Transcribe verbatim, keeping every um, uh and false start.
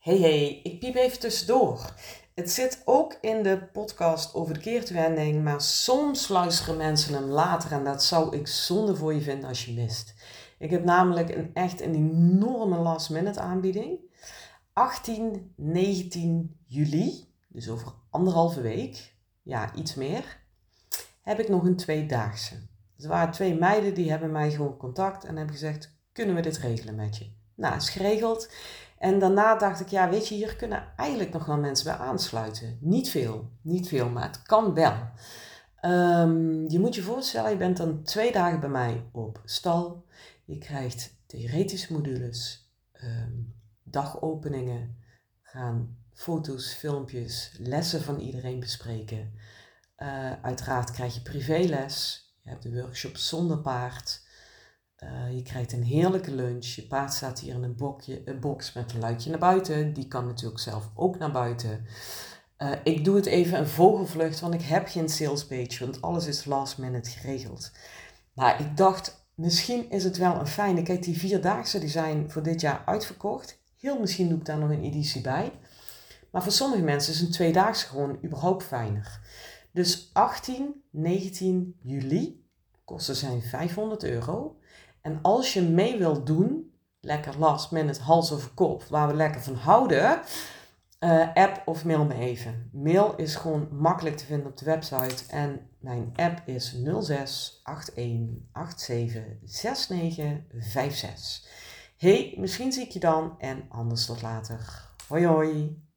Hey hey, ik piep even tussendoor. Het zit ook in de podcast over de keertwending, maar soms luisteren mensen hem later en dat zou ik zonde voor je vinden als je mist. Ik heb namelijk een echt een enorme last minute aanbieding. achttien, negentien juli, dus over anderhalve week, ja iets meer, heb ik nog een tweedaagse. Er waren twee meiden die hebben mij gewoon contact en hebben gezegd, kunnen we dit regelen met je? Nou, is geregeld. En daarna dacht ik, ja weet je, hier kunnen eigenlijk nog wel mensen bij aansluiten. Niet veel, niet veel, maar het kan wel. Um, je moet je voorstellen, je bent dan twee dagen bij mij op stal. Je krijgt theoretische modules, um, dagopeningen, gaan foto's, filmpjes, lessen van iedereen bespreken. Uh, uiteraard krijg je privéles, je hebt de workshop zonder paard. Uh, je krijgt een heerlijke lunch. Je paard staat hier in een, bokje, een box met een luikje naar buiten. Die kan natuurlijk zelf ook naar buiten. Uh, ik doe het even een vogelvlucht, want ik heb geen sales page, want alles is last minute geregeld. Maar ik dacht, misschien is het wel een fijne. Kijk, die vierdaagse die zijn voor dit jaar uitverkocht. Heel misschien doe ik daar nog een editie bij. Maar voor sommige mensen is een tweedaagse gewoon überhaupt fijner. Dus achttien, negentien juli, kosten zijn vijfhonderd euro. En als je mee wilt doen, lekker last minute hals over kop, waar we lekker van houden, uh, app of mail me even. Mail is gewoon makkelijk te vinden op de website en mijn app is nul zes acht een acht zeven zes negen vijf zes. Hey, misschien zie ik je dan en anders tot later. Hoi hoi!